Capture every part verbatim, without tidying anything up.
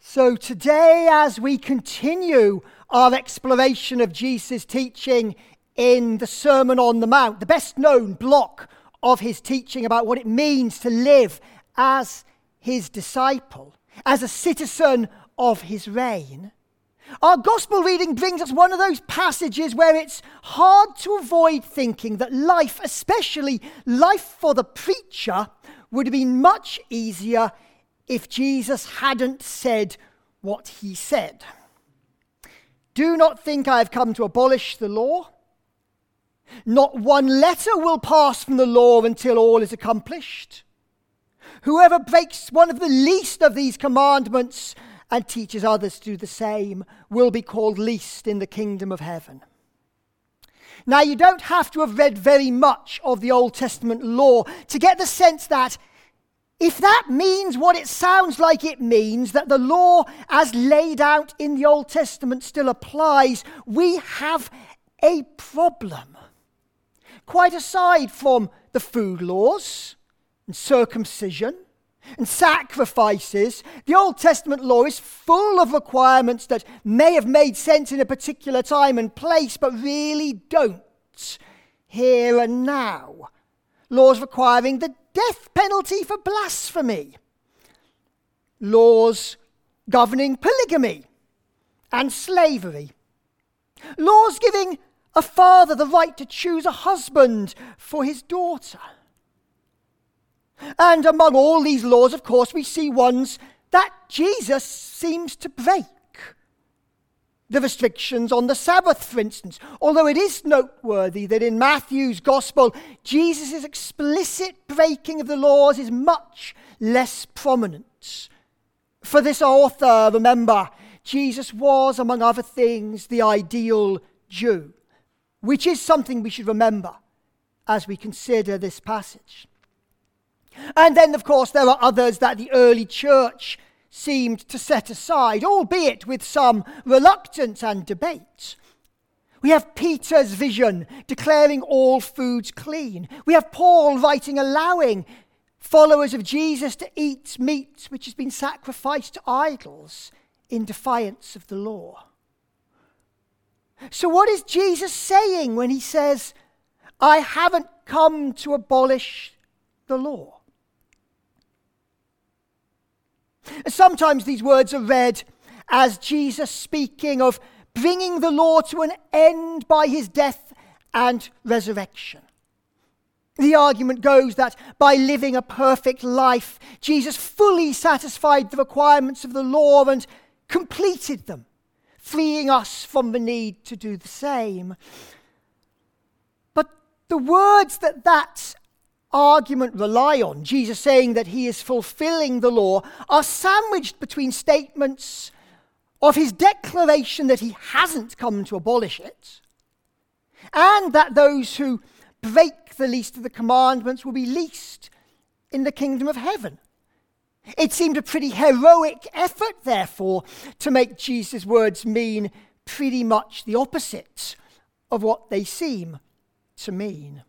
So today, as we continue our exploration of Jesus' teaching in the Sermon on the Mount, the best known block of his teaching about what it means to live as his disciple, as a citizen of his reign, our gospel reading brings us one of those passages where it's hard to avoid thinking that life, especially life for the preacher, would have been much easier if Jesus hadn't said what he said. Do not think I have come to abolish the law. Not one letter will pass from the law until all is accomplished. Whoever breaks one of the least of these commandments and teaches others to do the same will be called least in the kingdom of heaven. Now, you don't have to have read very much of the Old Testament law to get the sense that if that means what it sounds like it means, that the law as laid out in the Old Testament still applies, we have a problem. Quite aside from the food laws and circumcision and sacrifices, the Old Testament law is full of requirements that may have made sense in a particular time and place, but really don't here and now. Laws requiring the death penalty for blasphemy. Laws governing polygamy and slavery. Laws giving a father the right to choose a husband for his daughter. And among all these laws, of course, we see ones that Jesus seems to break. The restrictions on the Sabbath, for instance, although it is noteworthy that in Matthew's Gospel, Jesus' explicit breaking of the laws is much less prominent. For this author, remember, Jesus was, among other things, the ideal Jew, which is something we should remember as we consider this passage. And then, of course, there are others that the early church seemed to set aside, albeit with some reluctance and debate. We have Peter's vision declaring all foods clean. We have Paul writing allowing followers of Jesus to eat meat which has been sacrificed to idols in defiance of the law. So what is Jesus saying when he says, I haven't come to abolish the law? Sometimes these words are read as Jesus speaking of bringing the law to an end by his death and resurrection. The argument goes that by living a perfect life, Jesus fully satisfied the requirements of the law and completed them, freeing us from the need to do the same. But the words that that argument rely on, Jesus saying that he is fulfilling the law, are sandwiched between statements of his declaration that he hasn't come to abolish it, and that those who break the least of the commandments will be least in the kingdom of heaven. It seemed a pretty heroic effort, therefore, to make Jesus' words mean pretty much the opposite of what they seem to mean.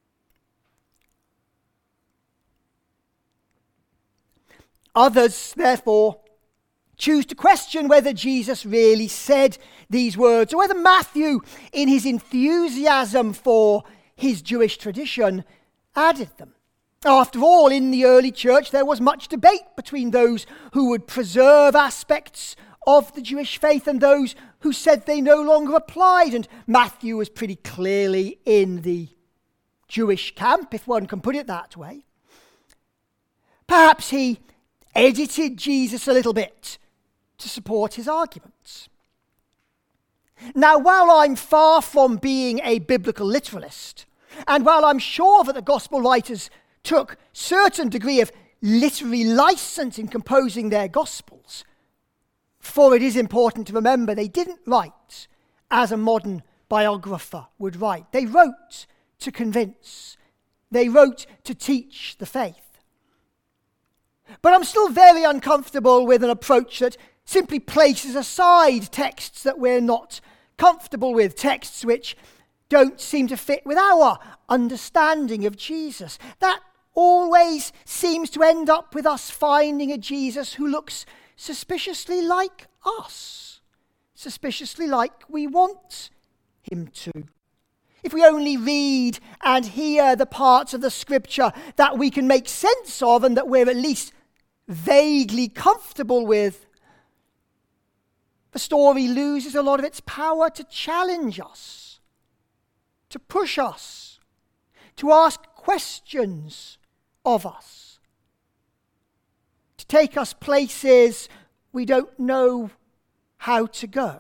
Others, therefore, choose to question whether Jesus really said these words, or whether Matthew, in his enthusiasm for his Jewish tradition, added them. After all, in the early church, there was much debate between those who would preserve aspects of the Jewish faith and those who said they no longer applied, and Matthew was pretty clearly in the Jewish camp, if one can put it that way. Perhaps he edited Jesus a little bit to support his arguments. Now, while I'm far from being a biblical literalist, and while I'm sure that the gospel writers took certain degree of literary license in composing their gospels, for it is important to remember they didn't write as a modern biographer would write. They wrote to convince. They wrote to teach the faith. But I'm still very uncomfortable with an approach that simply places aside texts that we're not comfortable with, texts which don't seem to fit with our understanding of Jesus. That always seems to end up with us finding a Jesus who looks suspiciously like us, suspiciously like we want him to. If we only read and hear the parts of the scripture that we can make sense of and that we're at least vaguely comfortable with, the story loses a lot of its power to challenge us, to push us, to ask questions of us, to take us places we don't know how to go.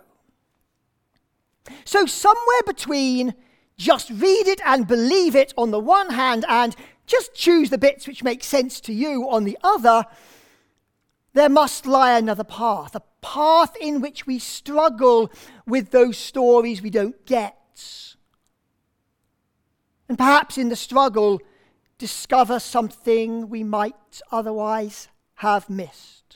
So somewhere between just read it and believe it on the one hand and just choose the bits which make sense to you on the other, there must lie another path, a path in which we struggle with those stories we don't get. And perhaps in the struggle, discover something we might otherwise have missed.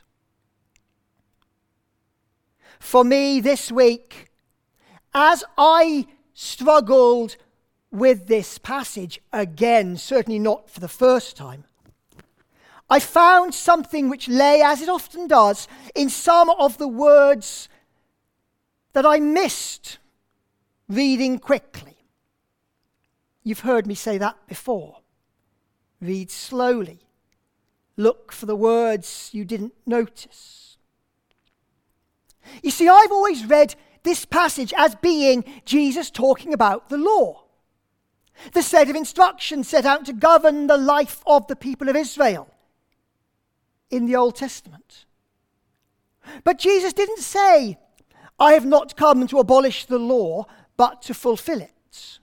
For me this week, as I struggled with this passage again, certainly not for the first time, I found something which lay, as it often does, in some of the words that I missed reading quickly. You've heard me say that before. Read slowly. Look for the words you didn't notice. You see, I've always read this passage as being Jesus talking about the law, the set of instructions set out to govern the life of the people of Israel in the Old Testament. But Jesus didn't say, I have not come to abolish the law, but to fulfill it.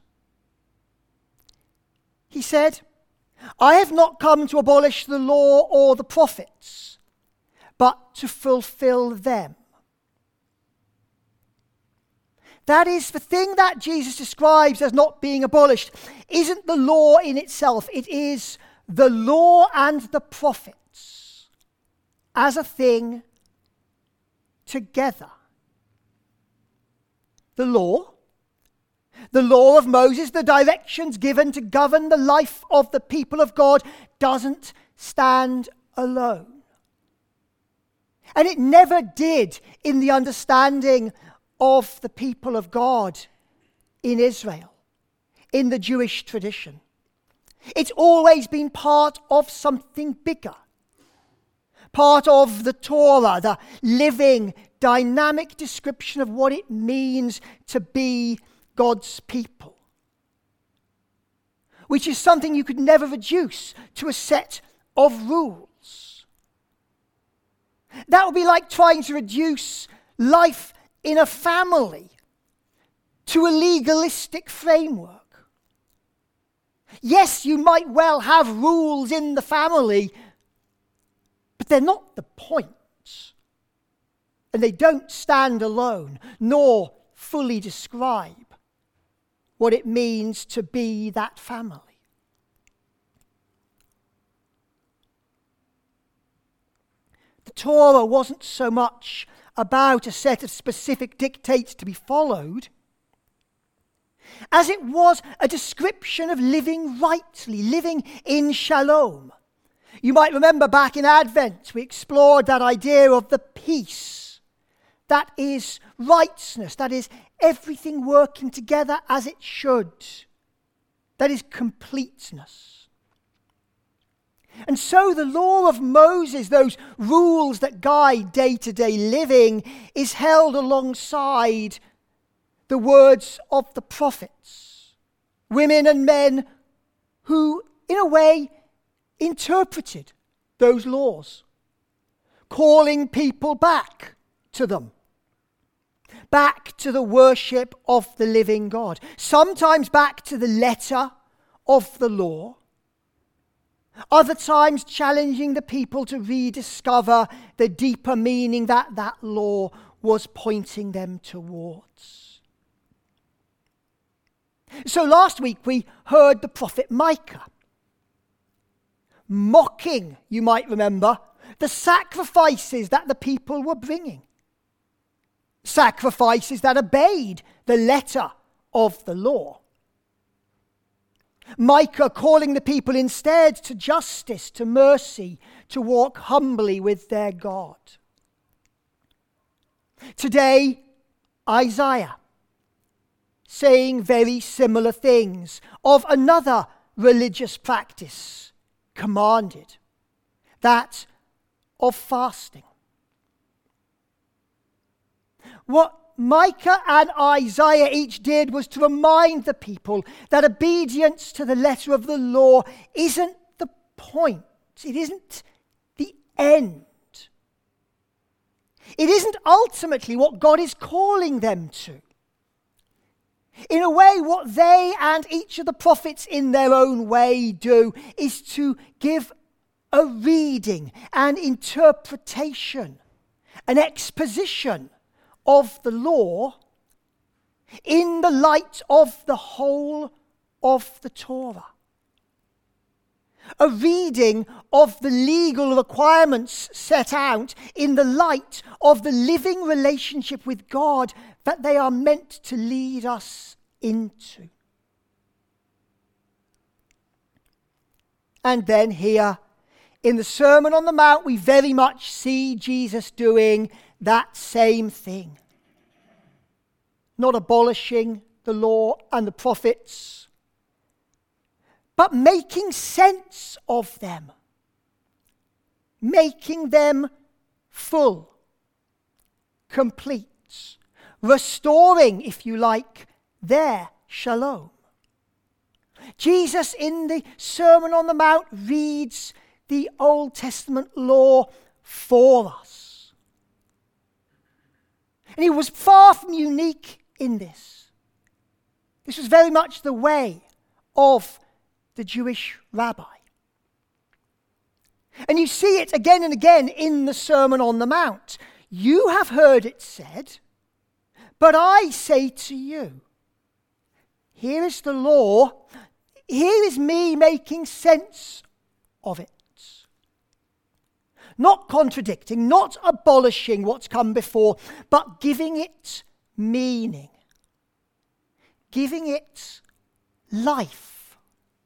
He said, I have not come to abolish the law or the prophets, but to fulfill them. That is, the thing that Jesus describes as not being abolished isn't the law in itself. It is the law and the prophets as a thing together. The law, the law of Moses, the directions given to govern the life of the people of God, doesn't stand alone. And it never did in the understanding of the people of God in Israel, in the Jewish tradition. It's always been part of something bigger. Part of the Torah, the living, dynamic description of what it means to be God's people. Which is something you could never reduce to a set of rules. That would be like trying to reduce life in a family to a legalistic framework. Yes, you might well have rules in the family, but they're not the point. And they don't stand alone, nor fully describe what it means to be that family. The Torah wasn't so much about a set of specific dictates to be followed, as it was a description of living rightly, living in shalom. You might remember back in Advent, we explored that idea of the peace. That is rightness, that is everything working together as it should. That is completeness. And so the law of Moses, those rules that guide day-to-day living, is held alongside the words of the prophets, women and men who, in a way, interpreted those laws, calling people back to them, back to the worship of the living God, sometimes back to the letter of the law, other times challenging the people to rediscover the deeper meaning that that law was pointing them towards. So last week we heard the prophet Micah mocking, you might remember, the sacrifices that the people were bringing. Sacrifices that obeyed the letter of the law. Micah calling the people instead to justice, to mercy, to walk humbly with their God. Today, Isaiah, saying very similar things of another religious practice commanded, that of fasting. What Micah and Isaiah each did was to remind the people that obedience to the letter of the law isn't the point. It isn't the end. It isn't ultimately what God is calling them to. In a way, what they and each of the prophets in their own way do is to give a reading, an interpretation, an exposition of the law in the light of the whole of the Torah. A reading of the legal requirements set out in the light of the living relationship with God that they are meant to lead us into. And then here in the Sermon on the Mount, we very much see Jesus doing that same thing. Not abolishing the law and the prophets, but making sense of them. Making them full, complete, restoring, if you like, their shalom. Jesus in the Sermon on the Mount reads the Old Testament law for us. And he was far from unique in this. This was very much the way of the Jewish rabbi. And you see it again and again in the Sermon on the Mount. You have heard it said, but I say to you. Here is the law. Here is me making sense of it. Not contradicting, not abolishing what's come before, but giving it meaning. Giving it life.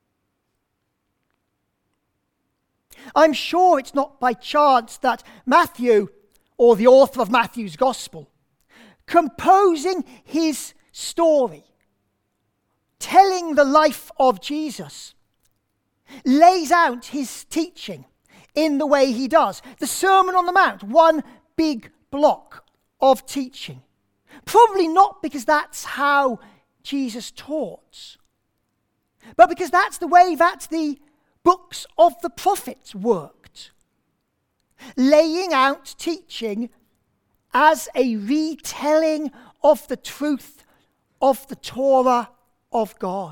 I'm sure it's not by chance that Matthew, or the author of Matthew's Gospel, composing his story, telling the life of Jesus, lays out his teaching in the way he does. The Sermon on the Mount, one big block of teaching. Probably not because that's how Jesus taught, but because that's the way that the books of the prophets worked. Laying out teaching as a retelling of the truth of the Torah of God.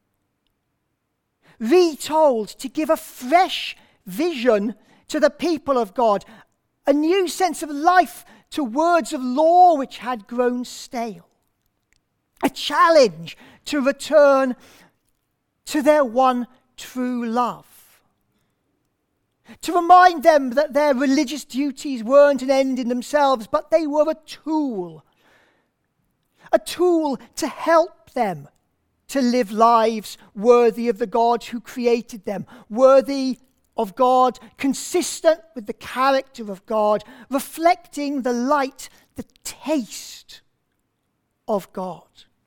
Retold to give a fresh vision to the people of God, a new sense of life to words of law which had grown stale, a challenge to return to their one true love, to remind them that their religious duties weren't an end in themselves, but they were a tool, a tool to help them to live lives worthy of the God who created them, worthy of God, consistent with the character of God, reflecting the light, the taste of God.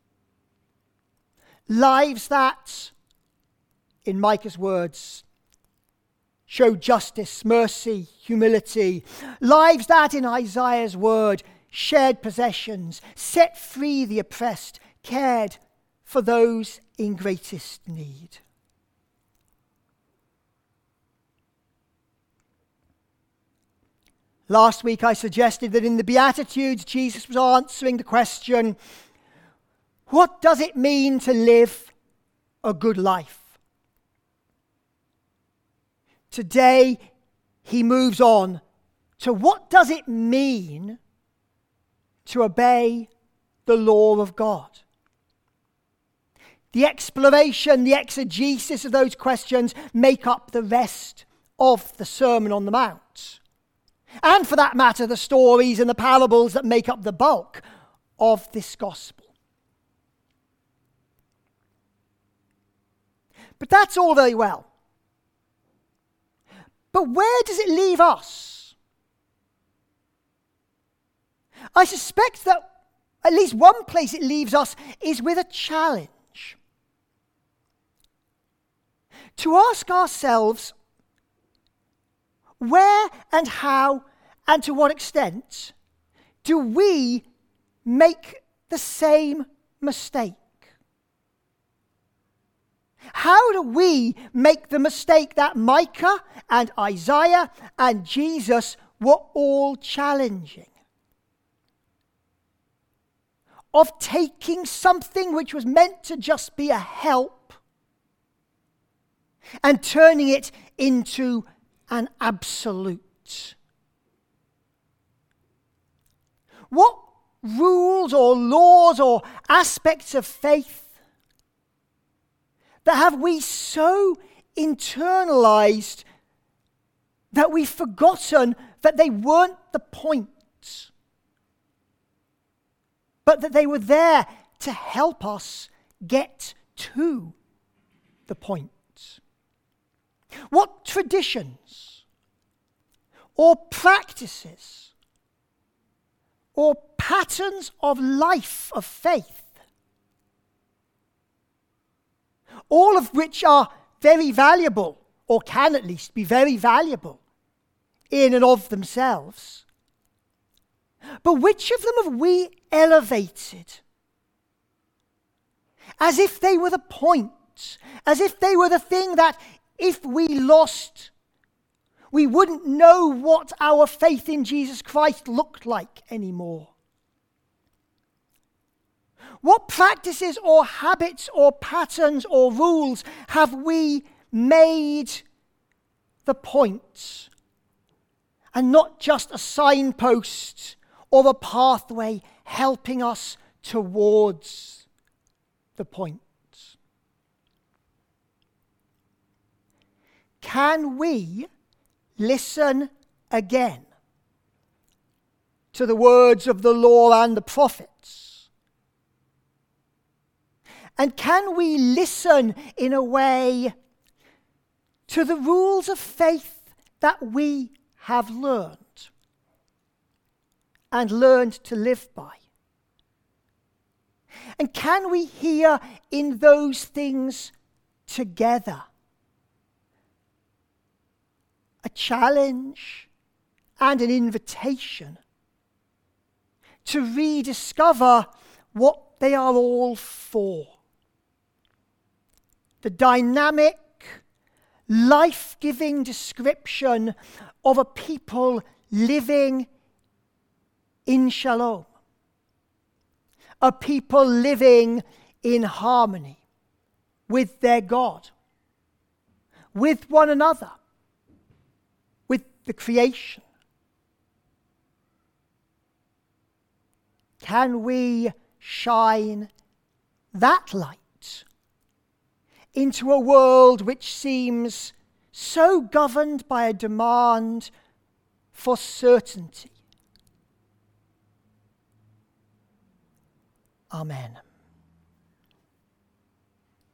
Lives that, in Micah's words, show justice, mercy, humility. Lives that, in Isaiah's word, shared possessions, set free the oppressed, cared for those in greatest need. Last week I suggested that in the Beatitudes Jesus was answering the question, what does it mean to live a good life? Today he moves on to what does it mean to obey the law of God? The exploration, the exegesis of those questions make up the rest of the Sermon on the Mount. And for that matter, the stories and the parables that make up the bulk of this gospel. But that's all very well. But where does it leave us? I suspect that at least one place it leaves us is with a challenge. To ask ourselves where and how and to what extent do we make the same mistake? How do we make the mistake that Micah and Isaiah and Jesus were all challenging? Of taking something which was meant to just be a help and turning it into an absolute. What rules or laws or aspects of faith that have we so internalized that we've forgotten that they weren't the point, but that they were there to help us get to the point? What traditions or practices or patterns of life of faith, all of which are very valuable, or can at least be very valuable in and of themselves, but which of them have we elevated as if they were the point, as if they were the thing that if we lost, we wouldn't know what our faith in Jesus Christ looked like anymore? What practices or habits or patterns or rules have we made the point and not just a signpost or a pathway helping us towards the point? Can we listen again to the words of the law and the prophets? And can we listen in a way to the rules of faith that we have learned and learned to live by? And can we hear in those things together a challenge and an invitation to rediscover what they are all for? The dynamic, life-giving description of a people living in shalom, a people living in harmony with their God, with one another, with the creation. Can we shine that light into a world which seems so governed by a demand for certainty? Amen.